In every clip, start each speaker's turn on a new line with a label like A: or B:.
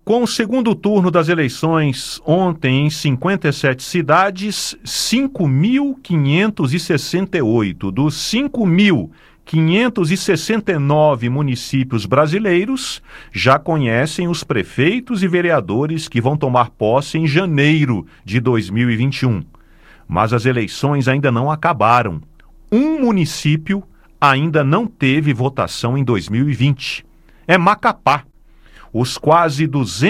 A: Com o segundo turno das eleições ontem em 57 cidades, 5.568 dos 5.569 municípios brasileiros já conhecem os prefeitos e vereadores que vão tomar posse em janeiro de 2021. Mas as eleições ainda não acabaram. Um município ainda não teve votação em 2020. É Macapá. Os quase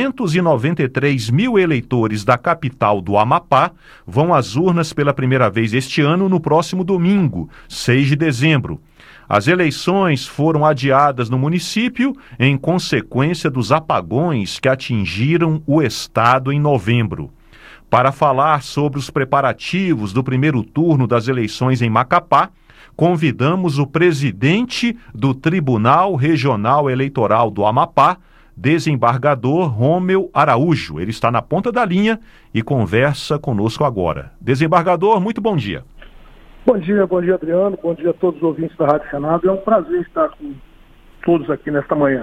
A: 293 mil eleitores da capital do Amapá vão às urnas pela primeira vez este ano no próximo domingo, 6 de dezembro. As eleições foram adiadas no município em consequência dos apagões que atingiram o estado em novembro. Para falar sobre os preparativos do primeiro turno das eleições em Macapá, convidamos o presidente do Tribunal Regional Eleitoral do Amapá, desembargador Rômel Araújo. Ele está na ponta da linha e conversa conosco agora. Desembargador, muito bom dia.
B: Bom dia, Adriano, bom dia a todos os ouvintes da Rádio Senado. É um prazer estar com todos aqui nesta manhã.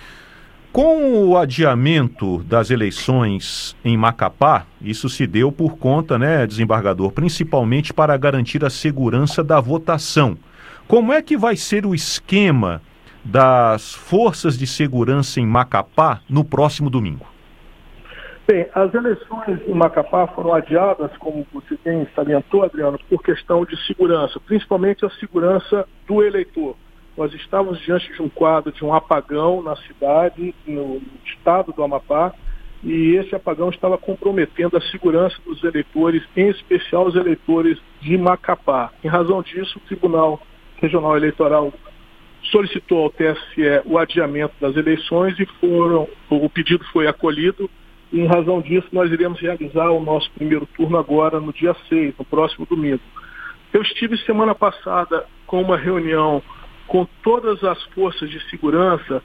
A: Com o adiamento das eleições em Macapá, isso se deu por conta, desembargador, principalmente para garantir a segurança da votação. Como é que vai ser o esquema das forças de segurança em Macapá no próximo domingo?
B: Bem, as eleições em Macapá foram adiadas, como você bem salientou, Adriano, por questão de segurança, principalmente a segurança do eleitor. Nós estávamos diante de um quadro de um apagão na cidade, no estado do Amapá, e esse apagão estava comprometendo a segurança dos eleitores, em especial os eleitores de Macapá. Em razão disso, o Tribunal Regional Eleitoral solicitou ao TSE o adiamento das eleições e o pedido foi acolhido. E, em razão disso, nós iremos realizar o nosso primeiro turno agora no dia 6, no próximo domingo. Eu estive semana passada com uma reunião com todas as forças de segurança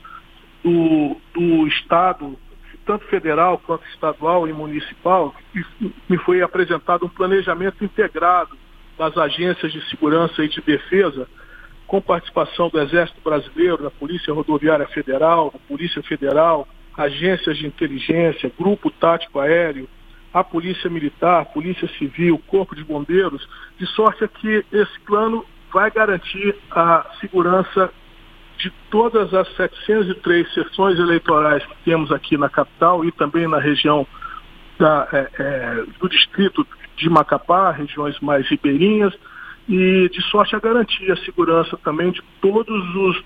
B: do Estado, tanto federal quanto estadual e municipal, e me foi apresentado um planejamento integrado das agências de segurança e de defesa, com participação do Exército Brasileiro, da Polícia Rodoviária Federal, da Polícia Federal, agências de inteligência, Grupo Tático Aéreo, a Polícia Militar, Polícia Civil, Corpo de Bombeiros, de sorte que esse plano vai garantir a segurança de todas as 703 sessões eleitorais que temos aqui na capital e também na região do distrito de Macapá, regiões mais ribeirinhas, e de sorte a garantir a segurança também de todos os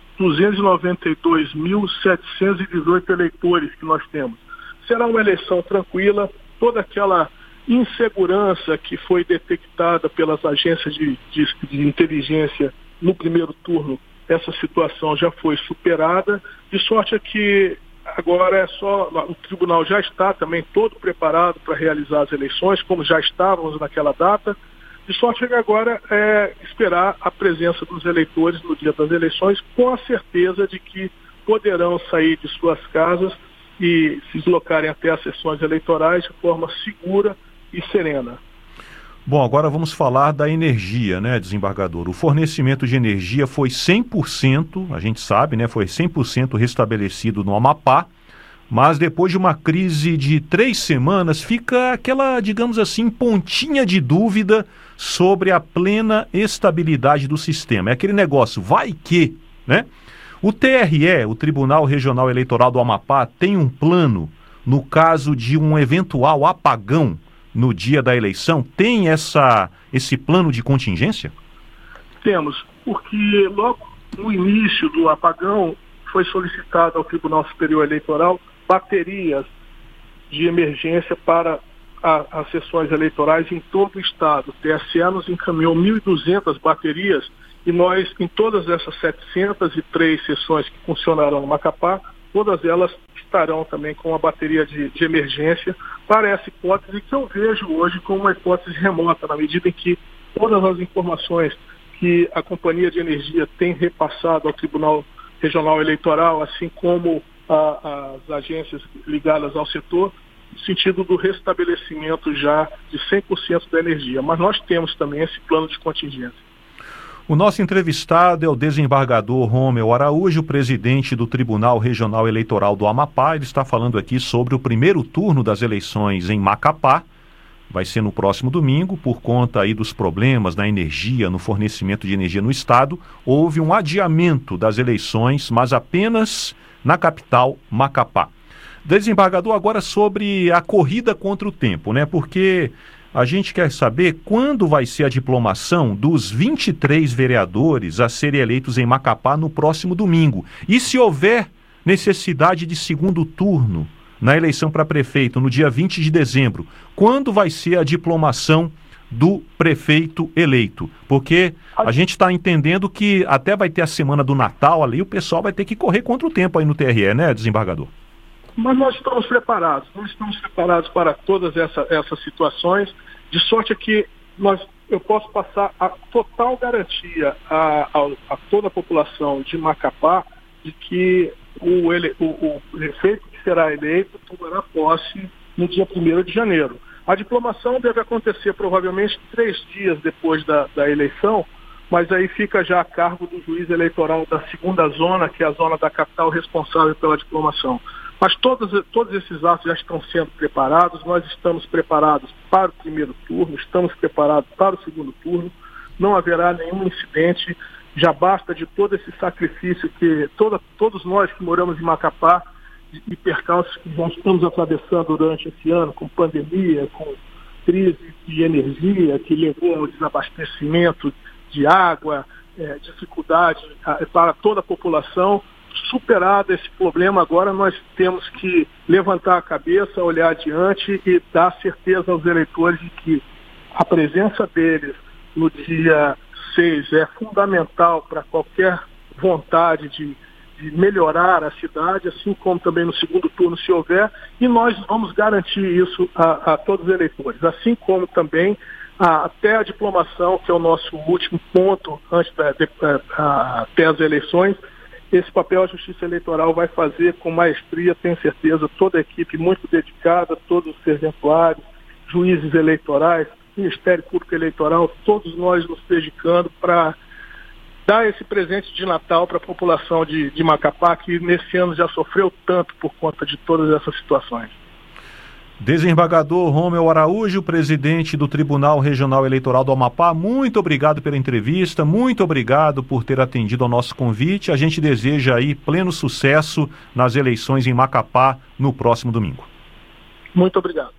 B: 292.718 eleitores que nós temos. Será uma eleição tranquila, toda aquela insegurança que foi detectada pelas agências de inteligência no primeiro turno, essa situação já foi superada, de sorte a que agora o tribunal já está também todo preparado para realizar as eleições, como já estávamos naquela data. De sorte que agora é esperar a presença dos eleitores no dia das eleições, com a certeza de que poderão sair de suas casas e se deslocarem até as sessões eleitorais de forma segura e serena.
A: Bom, agora vamos falar da energia, desembargador? O fornecimento de energia foi 100%, a gente sabe, foi 100% restabelecido no Amapá, mas depois de uma crise de 3 semanas, fica aquela, digamos assim, pontinha de dúvida sobre a plena estabilidade do sistema. É aquele negócio, vai que, O TRE, o Tribunal Regional Eleitoral do Amapá, tem um plano no caso de um eventual apagão no dia da eleição? Tem esse plano de contingência?
B: Temos, porque logo no início do apagão foi solicitado ao Tribunal Superior Eleitoral baterias de emergência para as sessões eleitorais em todo o estado. O TSE nos encaminhou 1.200 baterias e nós, em todas essas 703 sessões que funcionarão no Macapá, todas elas estarão também com uma bateria de emergência para essa hipótese que eu vejo hoje como uma hipótese remota, na medida em que todas as informações que a Companhia de Energia tem repassado ao Tribunal Regional Eleitoral, assim como as agências ligadas ao setor, no sentido do restabelecimento já de 100% da energia. Mas nós temos também esse plano de contingência.
A: O nosso entrevistado é o desembargador Rômel Araújo, presidente do Tribunal Regional Eleitoral do Amapá. Ele está falando aqui sobre o primeiro turno das eleições em Macapá. Vai ser no próximo domingo, por conta aí dos problemas na energia, no fornecimento de energia no estado. Houve um adiamento das eleições, mas apenas na capital, Macapá. Desembargador, agora sobre a corrida contra o tempo, né? Porque a gente quer saber quando vai ser a diplomação dos 23 vereadores a serem eleitos em Macapá no próximo domingo. E se houver necessidade de segundo turno na eleição para prefeito no dia 20 de dezembro, quando vai ser a diplomação do prefeito eleito? Porque a gente está entendendo que até vai ter a semana do Natal ali, o pessoal vai ter que correr contra o tempo aí no TRE, né, desembargador?
B: Mas nós estamos preparados para todas essas situações, de sorte que eu posso passar a total garantia a toda a população de Macapá de que o prefeito que será eleito tomará posse no dia 1º de janeiro. A diplomação deve acontecer provavelmente 3 dias depois da eleição, mas aí fica já a cargo do juiz eleitoral da segunda zona, que é a zona da capital responsável pela diplomação. Mas todos esses atos já estão sendo preparados, nós estamos preparados para o primeiro turno, estamos preparados para o segundo turno, não haverá nenhum incidente, já basta de todo esse sacrifício que todos nós que moramos em Macapá e percalços que nós estamos atravessando durante esse ano, com pandemia, com crise de energia, que levou ao desabastecimento de água, dificuldade para toda a população. Superado esse problema, agora nós temos que levantar a cabeça, olhar adiante e dar certeza aos eleitores de que a presença deles no dia 6 é fundamental para qualquer vontade de melhorar a cidade, assim como também no segundo turno, se houver, e nós vamos garantir isso a todos os eleitores, assim como também até a diplomação, que é o nosso último ponto antes até as eleições. Esse papel a Justiça Eleitoral vai fazer com maestria, tenho certeza, toda a equipe muito dedicada, todos os serventuários, juízes eleitorais, Ministério Público Eleitoral, todos nós nos dedicando para dar esse presente de Natal para a população de Macapá, que nesse ano já sofreu tanto por conta de todas essas situações.
A: Desembargador Rômel Araújo, presidente do Tribunal Regional Eleitoral do Amapá, muito obrigado pela entrevista, muito obrigado por ter atendido ao nosso convite. A gente deseja aí pleno sucesso nas eleições em Macapá no próximo domingo.
B: Muito obrigado.